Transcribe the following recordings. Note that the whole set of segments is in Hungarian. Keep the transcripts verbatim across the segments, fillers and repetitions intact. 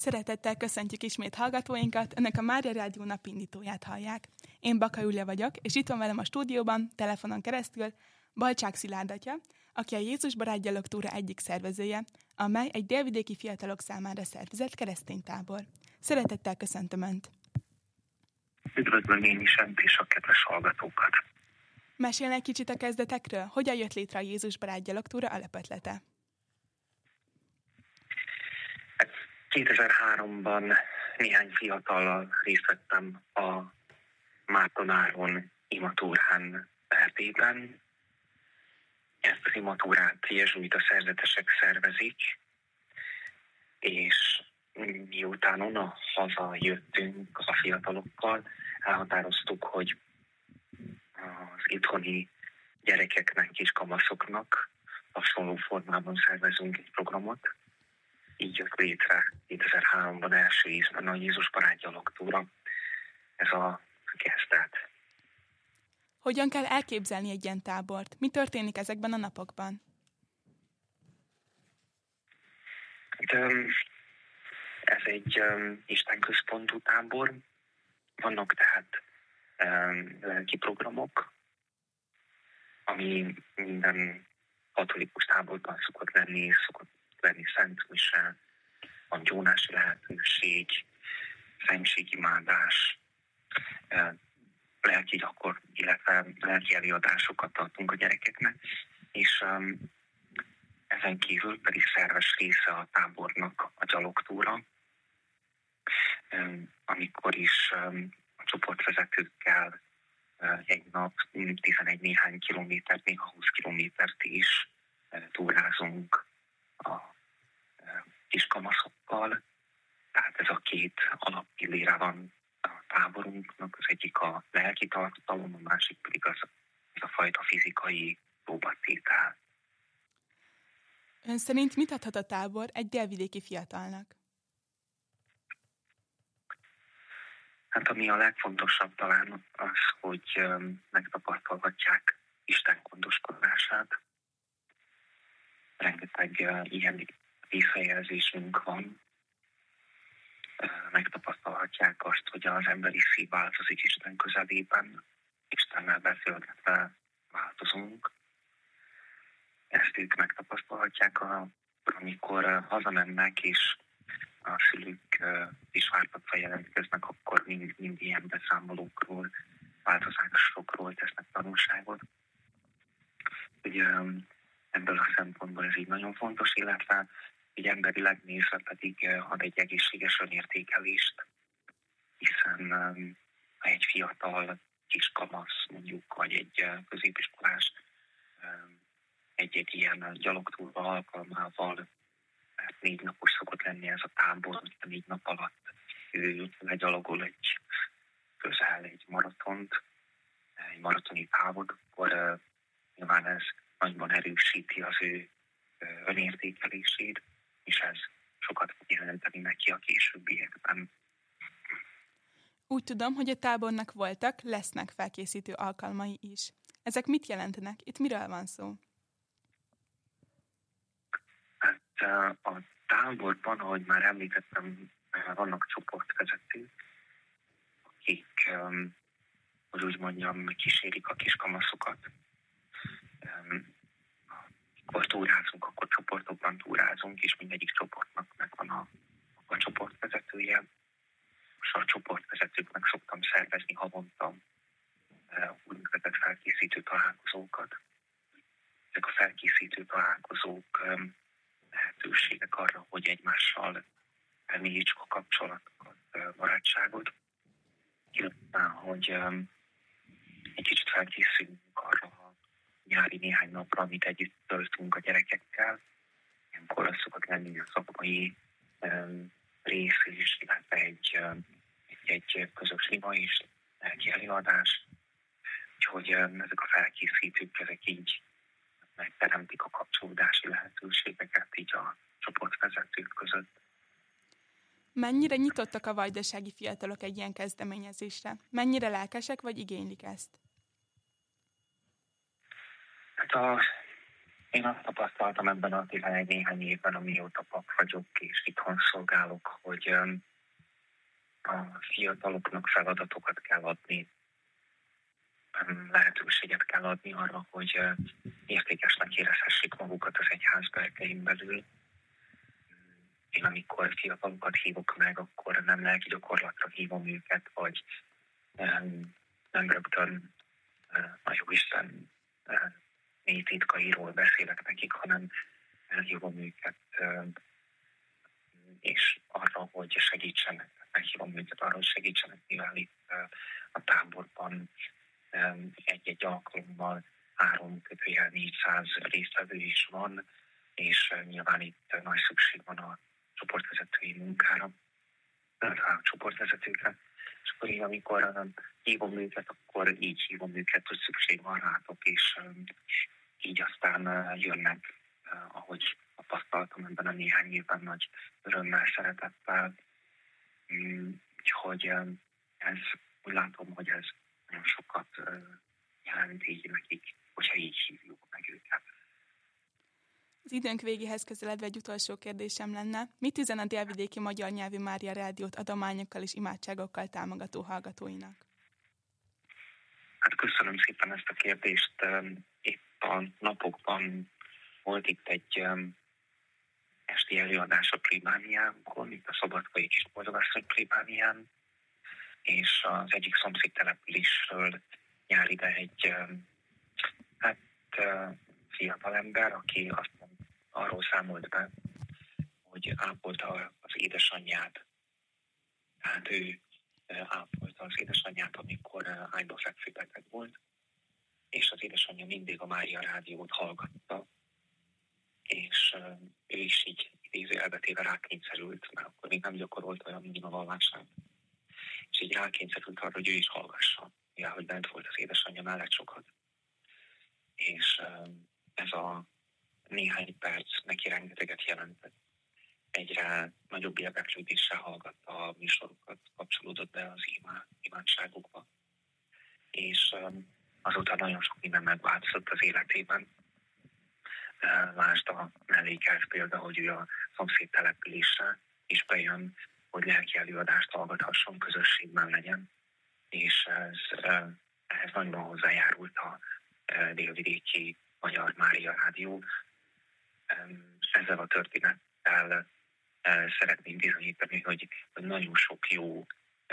Szeretettel köszöntjük ismét hallgatóinkat, önök a Mária Rádió napindítóját hallják. Én Baka Júlia vagyok, és itt van velem a stúdióban, telefonon keresztül, Balcsák Szilárd atya, aki a Jézus barát gyalogtúra egyik szervezője, amely egy délvidéki fiatalok számára szervezett kereszténytábor. Szeretettel köszöntöm Önt! Üdvözlöm én is Önt és a kedves hallgatókat! Mesélj egy kicsit a kezdetekről, hogyan jött létre a Jézus barát gyalogtúra alapötlete? kétezer-háromban néhány fiatallal részt vettem a Márton Áron imatúrán Erdélyben. Ezt az imatúrát jezsuita szerzetesek szervezik, és miután onnan hazajöttünk a fiatalokkal, elhatároztuk, hogy az itthoni gyerekeknek, kiskamaszoknak hasonló formában szervezünk egy programot. Így jött létre kétezer-háromban első ízben a Jézus barát gyalogtúra. Ez a kezdet. Hogyan kell elképzelni egy ilyen tábort? Mi történik ezekben a napokban? Ez egy istenközpontú tábor. Vannak tehát lelki programok, ami minden katolikus táborban szokott lenni, szokott lenni szent mise, van gyónási lehetőség, szentségimádás, lelki gyakor, illetve lelki előadásokat tartunk a gyerekeknek, és um, ezen kívül pedig szerves része a tábornak a gyalogtúra, um, amikor is um, a csoportvezetőkkel uh, egy nap tizenegy néhány kilométert, még a húsz kilométert is uh, túrázunk a kiskamaszokkal, tehát ez a két alappillére van a táborunknak, az egyik a lelki tartalom, a másik pedig az, az a fajta fizikai próbatétel. Ön szerint mit adhat a tábor egy délvidéki fiatalnak? Hát ami a legfontosabb talán az, hogy megtapasztalhatják Isten gondoskodását. Rengeteg ilyen visszajelzésünk van. Megtapasztalhatják azt, hogy az emberi szív változik Isten közelében, Istennel beszélgetve változunk. Ezt ők megtapasztalhatják, amikor hazamennek, és a szülők is vártatva jelentkeznek, akkor mind, mind ilyen beszámolókról, változásokról tesznek tanulságot. Ugye ebből a szempontból ez így nagyon fontos, illetve így emberileg nézve pedig ad egy egészséges önértékelést, hiszen ha egy fiatal kiskamasz mondjuk, vagy egy középiskolás egy-egy ilyen gyalogtúra alkalmával, mert négy napos szokott lenni ez a tábor, a négy nap alatt ő legyalogol egy közel egy maratont, egy maratoni távot, akkor nyilván ez nagyban erősíti az ő önértékelését, és ez sokat fog jelenteni neki a későbbiekben. Úgy tudom, hogy a tábornak voltak, lesznek felkészítő alkalmai is. Ezek mit jelentenek? Itt miről van szó? Hát a táborban, ahogy már említettem, vannak csoportvezetők, akik, hogy úgy mondjam, kísérik a kiskamaszokat. Amikor túrázunk, akkor csoportokban túrázunk, és mindegyik csoportnak megvan a, a csoportvezetője. Most a csoportvezetőknek szoktam szervezni havonta úgynevezett felkészítő találkozókat. Ezek a felkészítő találkozók lehetőségek arra, hogy egymással elmélyítsük a kapcsolatokat, barátságot, illetve hogy egy kicsit felkészülünk arra a nyári néhány napra, amit együtt töltünk a gyerekekkel. Ilyenkor az szokott lenni a szakmai rész is, illetve egy, egy, egy közös ima is, lelki előadás. Úgyhogy ezek a felkészítők, ezek így megteremtik a kapcsolódási lehetőségeket így a csoportvezetők között. Mennyire nyitottak a vajdasági fiatalok egy ilyen kezdeményezésre? Mennyire lelkesek vagy igénylik ezt? Hát a Én azt tapasztaltam ebben a tizenegy néhány évben, amióta pap vagyok és itthon szolgálok, hogy a fiataloknak feladatokat kell adni, lehetőséget kell adni arra, hogy értékesnek érezhessék magukat az egyház berkein belül. Én amikor fiatalokat hívok meg, akkor nem lelki gyakorlatra hívom őket, vagy nem rögtön a Jóisten mély titkairól beszélek nekik, hanem elhívom őket, és arra, hogy segítsenek, meghívom őket arra, hogy segítsenek, mivel itt a táborban egy-egy alkalommal három kötőjel négyszáz résztvevő is van, és nyilván itt nagy szükség van a csoportvezetői munkára, a csoportvezetőkre. És akkor én, amikor hívom őket, akkor így hívom őket, hogy szükség van rátok, és így aztán jönnek, ahogy tapasztaltam ebben a néhány évben nagy örömmel, szeretettel. Úgyhogy ez, úgy látom, hogy ez nagyon sokat jelent így nekik, hogyha így hívjuk meg őket. Az időnk végéhez közeledve egy utolsó kérdésem lenne. Mit üzen a délvidéki magyar nyelvű Mária Rádiót adományokkal és imádságokkal támogató hallgatóinak? Hát köszönöm szépen ezt a kérdést. Itt a napokban volt itt egy esti előadás a plébániánkon, itt a Szabadkai Kis Boldogasszony plébánián, és az egyik szomszéd településről jár ide egy hát, fiatalember, aki azt arról számolt be, hogy ápolta az édesanyját. Tehát ő ápolta az édesanyját, amikor ágyba fekvő beteg volt, és az édesanyja mindig a Mária Rádiót hallgatta, és ő is így idézőjelbetéve rákényszerült, mert akkor még nem gyakorolt olyan mindig a vallását, és így rákényszerült arra, hogy ő is hallgassa, mivel hogy bent volt az édesanyja mellett sokat. És ez a néhány perc neki rengeteget jelentett. Egyre nagyobb érdeklődéssel hallgatta a műsorokat, kapcsolódott be az imá, imádságokba. És azóta nagyon sok minden megváltozott az életében. Lásd a mellékelt példa, hogy ő a szomszéd településre is bejön, hogy lelki előadást hallgathasson, közösségben legyen. És ez, ehhez nagyon hozzájárult a délvidéki Magyar Mária Rádió. Ezzel a történettel szeretném bizonyítani, hogy nagyon sok jó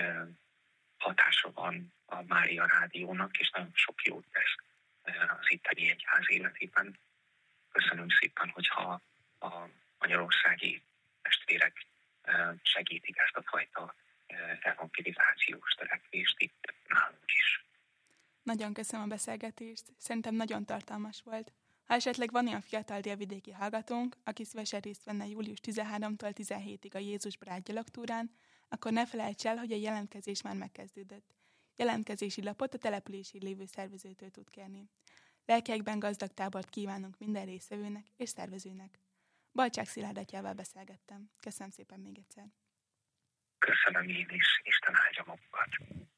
hatása van a Mária Rádiónak, és nagyon sok jót tesz az itteni egyház életében. Köszönöm szépen, hogyha a magyarországi testvérek segítik ezt a fajta evangelizációs törekvést itt nálunk is. Nagyon köszönöm a beszélgetést, szerintem nagyon tartalmas volt. Ha esetleg van olyan fiatal délvidéki hallgatónk, aki szívesen részt venne július tizenharmadikától tizenhétig a Jézus barátgyaloktúrán, akkor ne felejts el, hogy a jelentkezés már megkezdődött. Jelentkezési lapot a települési lévő szervezőtől tud kérni. Lelkiekben gazdag tábort kívánunk minden résztvevőnek és szervezőnek. Balcsák Szilárd atyával beszélgettem. Köszönöm szépen még egyszer. Köszönöm én is, Isten áldja magukat.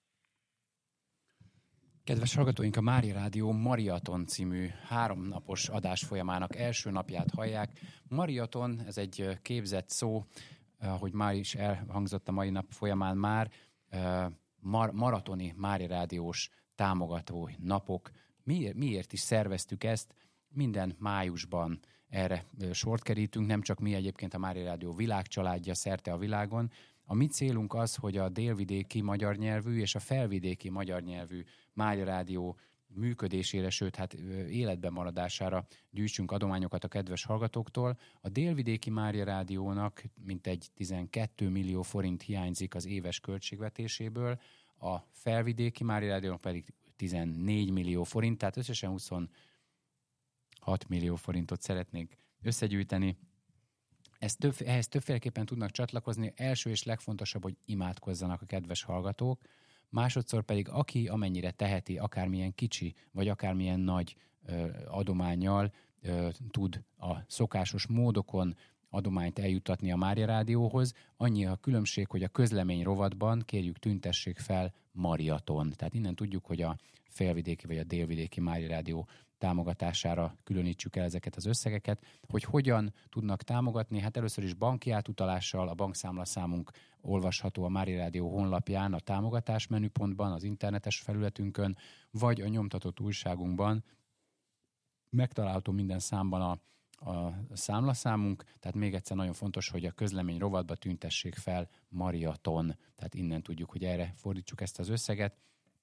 Kedves hallgatóink, a Mária Rádió Mariaton című háromnapos adásfolyamának első napját hallják. Mariaton, ez egy képzett szó, ahogy már is elhangzott a mai nap folyamán már, mar- maratoni Mária Rádiós támogató napok. Miért, miért is szerveztük ezt? Minden májusban erre sort kerítünk, nem csak mi egyébként a Mária Rádió világcsaládja szerte a világon. A mi célunk az, hogy a délvidéki magyar nyelvű és a felvidéki magyar nyelvű Mária Rádió működésére, sőt, hát életben maradására gyűjtsünk adományokat a kedves hallgatóktól. A délvidéki Mária Rádiónak mintegy tizenkét millió forint hiányzik az éves költségvetéséből, a felvidéki Mária Rádiónak pedig tizennégy millió forint, tehát összesen huszonhat millió forintot szeretnénk összegyűjteni. Ezt több, ehhez többféleképpen tudnak csatlakozni. Első és legfontosabb, hogy imádkozzanak a kedves hallgatók. Másodszor pedig aki amennyire teheti, akármilyen kicsi, vagy akármilyen nagy ö, adománnyal ö, tud a szokásos módokon adományt eljuttatni a Mária Rádióhoz. Annyi a különbség, hogy a közlemény rovatban kérjük tüntessék fel Mariaton. Tehát innen tudjuk, hogy a felvidéki vagy a délvidéki Mária Rádió támogatására különítsük el ezeket az összegeket. Hogy hogyan tudnak támogatni? Hát először is banki átutalással, a bankszámlaszámunk olvasható a Mária Rádió honlapján, a támogatás menüpontban, az internetes felületünkön, vagy a nyomtatott újságunkban megtalálható minden számban a a számlaszámunk, tehát még egyszer nagyon fontos, hogy a közlemény rovatba tüntessék fel Mariaton, tehát innen tudjuk, hogy erre fordítsuk ezt az összeget.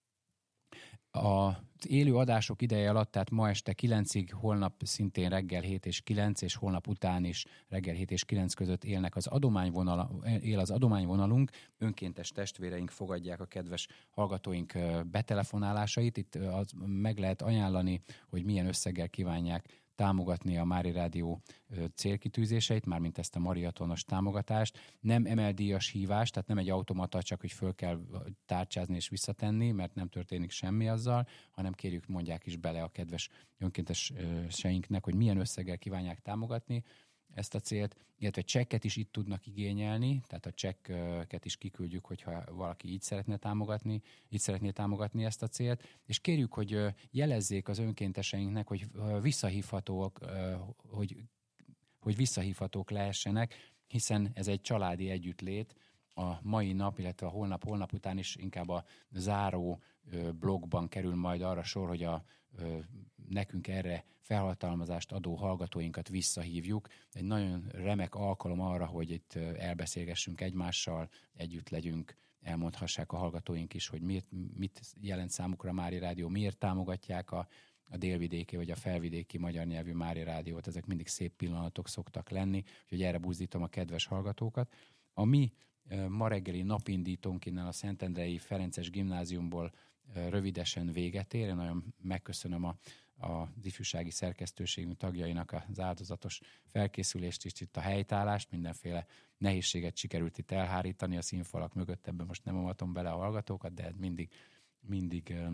Az élő adások ideje alatt, tehát ma este kilencig, holnap szintén reggel hét és kilenc, és holnap után is reggel hét és kilenc között élnek az adományvonal, él az adományvonalunk. Önkéntes testvéreink fogadják a kedves hallgatóink betelefonálásait. Itt az meg lehet ajánlani, hogy milyen összeggel kívánják támogatni a Mária Rádió célkitűzéseit, mármint ezt a mariatonos támogatást. Nem emeldíjas hívás, tehát nem egy automata, csak hogy föl kell tárcsázni és visszatenni, mert nem történik semmi azzal, hanem kérjük, mondják is bele a kedves önkénteseinknek, hogy milyen összeggel kívánják támogatni ezt a célt, illetve csekket is itt tudnak igényelni, tehát a csekket is kiküldjük, hogyha valaki így szeretne támogatni, így szeretné támogatni ezt a célt, és kérjük, hogy jelezzék az önkénteseinknek, hogy visszahívhatók, hogy, hogy visszahívhatók lehessenek, hiszen ez egy családi együttlét. A mai nap, illetve a holnap, holnap után is inkább a záró blogban kerül majd arra sor, hogy a nekünk erre felhatalmazást adó hallgatóinkat visszahívjuk. Egy nagyon remek alkalom arra, hogy itt elbeszélgessünk egymással, együtt legyünk, elmondhassák a hallgatóink is, hogy miért, mit jelent számukra a Mária Rádió, miért támogatják a, a délvidéki vagy a felvidéki magyar nyelvű Mária Rádiót. Ezek mindig szép pillanatok szoktak lenni, úgyhogy erre buzdítom a kedves hallgatókat. A mi ma reggeli napindítónk innen a Szentendrei Ferences Gimnáziumból rövidesen véget ér. Én nagyon megköszönöm a az ifjúsági szerkesztőségünk tagjainak az áldozatos felkészülést is, itt a helytállást, mindenféle nehézséget sikerült itt elhárítani a színfalak mögött, ebben most nem avatom bele a hallgatókat, de mindig, mindig e,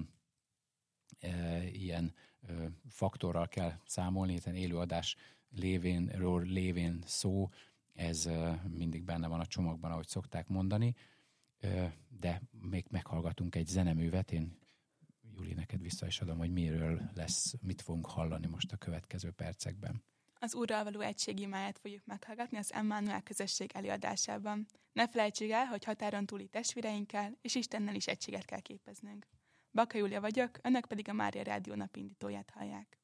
e, ilyen e, faktorral kell számolni, hiszen élőadás lévénről lévén szó, ez e, mindig benne van a csomagban, ahogy szokták mondani, e, de még meghallgatunk egy zeneművet, én Júli, neked vissza is adom, hogy miről lesz, mit fogunk hallani most a következő percekben. Az Úrral való egység imáját fogjuk meghallgatni az Emmanuel közösség előadásában. Ne felejtsük el, hogy határon túli testvéreinkkel és Istennel is egységet kell képeznünk. Baka Júlia vagyok, önök pedig a Mária Rádió napindítóját hallják.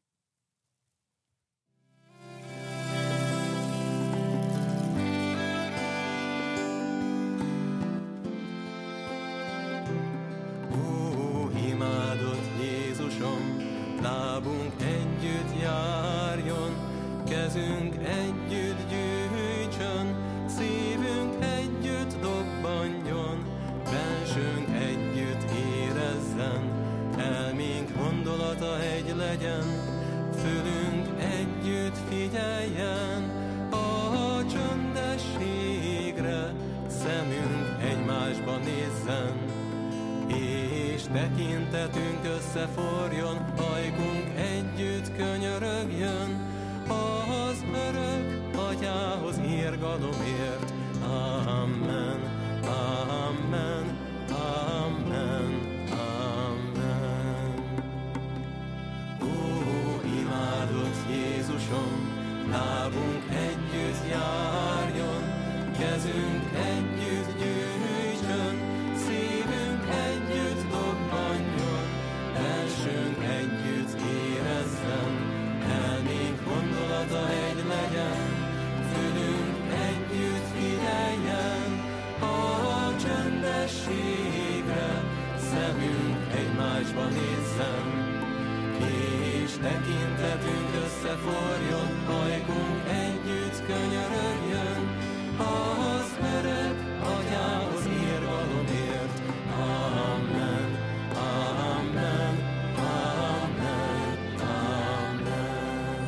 Lábunk együtt járjon, kezünk együtt gyűjtsön, szívünk együtt dobbanjon, bensőnk együtt érezzen, elménk gondolata egy legyen, fülünk együtt figyeljen, a csöndességre szemünk egymásba nézzen. És tekintetünk összeforjon, ajkunk együtt könyörögjön, az örök atyához irgalomért. Amen, amen, amen, amen. Ó, imádott Jézusom, lábunk együtt járjon, kezünk együtt gyűjtsön, szívünk együtt dobbanjon, belsőnk együtt érezzen, elménk gondolata egy legyen, fülünk együtt figyeljen, a csöndességre szemünk egymásba nézzen, és tekintetünk összeforjon, ajkunk együtt könyörögjön, az örök atyához irgalomért. Amen, amen, amen, amen.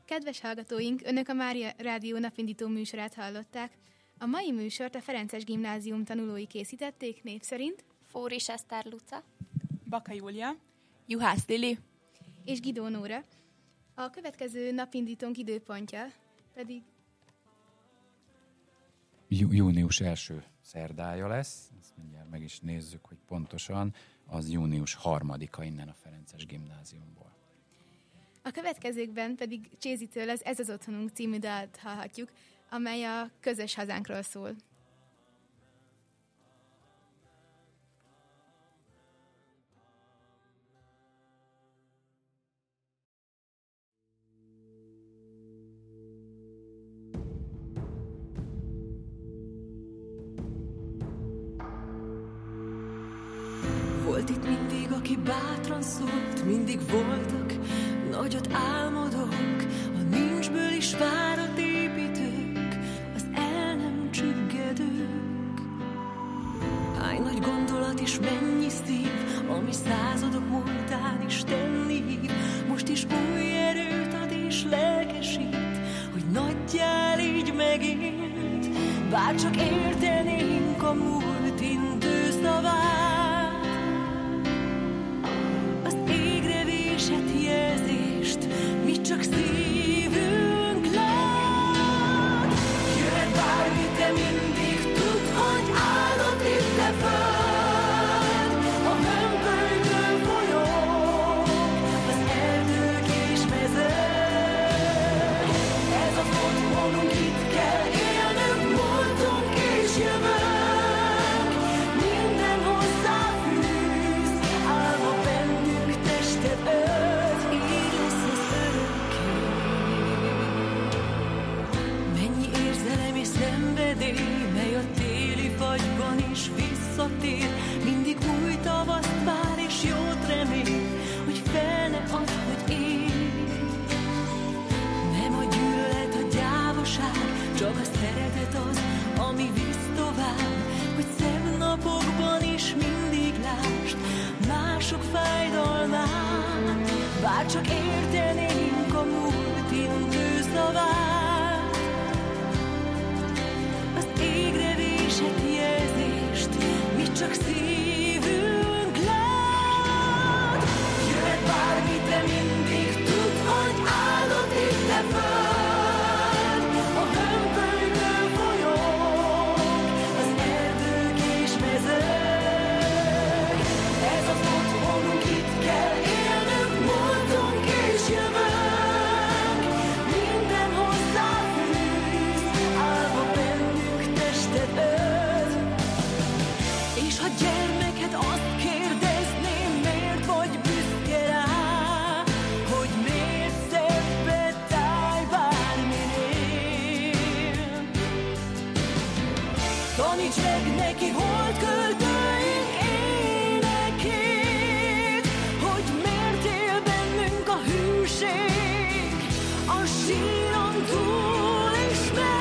Kedves hallgatóink, Önök a Mária Rádió napindító műsorát hallották. A mai műsort a Ferences Gimnázium tanulói készítették, név szerint Fóris Eszter Luca, Baka Júlia, Juhász Lili és Gidó Nóra. A következő napindítónk időpontja pedig Jú, június első szerdája lesz, ezt mindjárt meg is nézzük, hogy pontosan, az június harmadika innen a Ferences Gimnáziumból. a következőkben pedig Csézitől az Ez az otthonunk című dalt hallhatjuk, amely a közös hazánkról szól. Volt itt mindig, aki bátran szólt, mindig voltak nagyot álmodók, a nincsből is várat építők, az el nem csüggedők. Hány nagy gondolat és mennyi szív, ami századok múltán Isten hív, most is új erőt ad és lelkesít, hogy nagyjál így megint, bárcsak értenénk a múlt intő szavát. Jelzést, mi csak szívünk lát. Jöhet bármi, te mindig tudd, hogy áldott itt te föld. A hömpölygő folyók, az erdők és mezők. Ez az otthonunk, itt kell élnünk, múltunk és jövőnk. Minden hozzáfűz, állva bennünk tested ölt. Mely a téli fagyban is visszatér, mindig új tavaszt vár és jót remél, hogy fel ne add, hogy él. Nem a gyűlölet, a gyávaság, csak a szeretet az, ami visz tovább, hogy szebb napokban is mindig lásd mások fájdalmát, bárcsak értenénk a múlt intő szavát. Jelzést, mi csak szívünk lát. Jöhet bármi, te mindig tudd, hogy áldott itt te föld. A hömpölygő folyók, az erdők és mezők. Ez az otthonunk, itt kell élnünk, múltunk és jövőnk. Minden hozzáfűz, állva bennünk tested ölt. És ha gyermeked azt kérdezné, miért vagy büszke rá, hogy miért szebbet állj bárminél. Taníts meg neki holdköltőink énekét, hogy miért él bennünk a hűség, a síron túl is megy.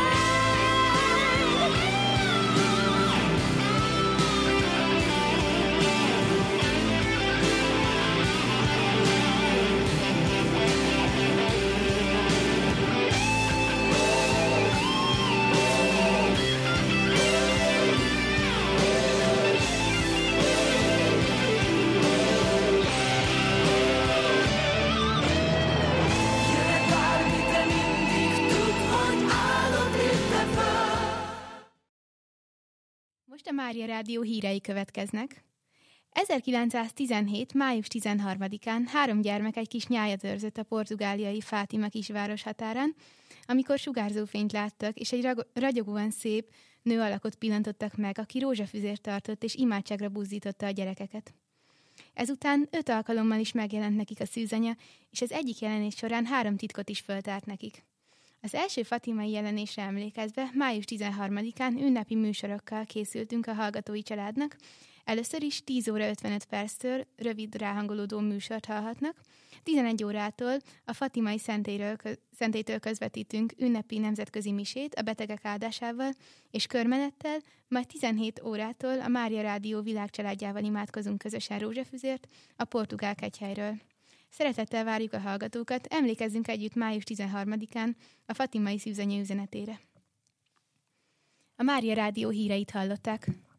Most a Mária Rádió hírei következnek. ezerkilencszáztizenhét. május tizenharmadikán három gyermek egy kis nyájat őrzött a portugáliai Fátima kisváros határán, amikor sugárzófényt láttak, és egy rag- ragyogóan szép nő alakot pillantottak meg, aki rózsafüzért tartott, és imádságra buzdította a gyerekeket. Ezután öt alkalommal is megjelent nekik a szűzanya, és az egyik jelenés során három titkot is föltárt nekik. Az első fatimai jelenésre emlékezve május tizenharmadikán ünnepi műsorokkal készültünk a hallgatói családnak. Először is tíz óra ötvenöt perctől rövid ráhangolódó műsort hallhatnak. tizenegy órától a Fatimai szentélytől közvetítünk ünnepi nemzetközi misét a betegek áldásával és körmenettel, majd tizenhét órától a Mária Rádió világcsaládjával imádkozunk közösen rózsafüzért a portugál kegyhelyről. Szeretettel várjuk a hallgatókat, emlékezzünk együtt május tizenharmadikán a Fatimai Szűzanya üzenetére. A Mária Rádió híreit hallották.